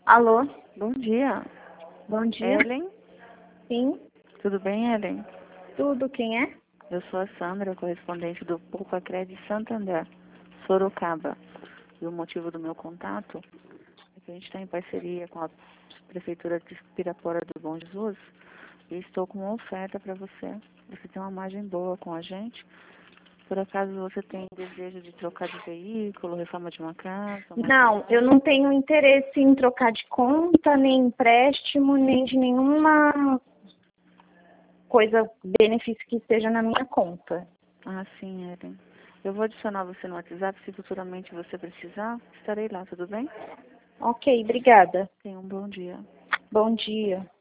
Alô? Bom dia. Bom dia. Ellen? Sim, Tudo bem, Ellen? tudo. Quem é? Eu sou a Sandra, correspondente do Poupa-Cred Santander, Sorocaba. E o motivo do meu contato é que a gente está em parceria com a Prefeitura de Pirapora do Bom Jesus e estou com uma oferta para você. Você tem uma margem boa com a gente. Por acaso você tem desejo de trocar de veículo, reforma de uma casa? Não, eu não tenho interesse em trocar de conta, nem empréstimo, nem de nenhuma coisa, benefício que esteja na minha conta. Ah, sim, Ellen. Eu vou adicionar você no WhatsApp. Se futuramente você precisar, estarei lá, tudo bem? Ok, obrigada. Tenha um bom dia. Bom dia.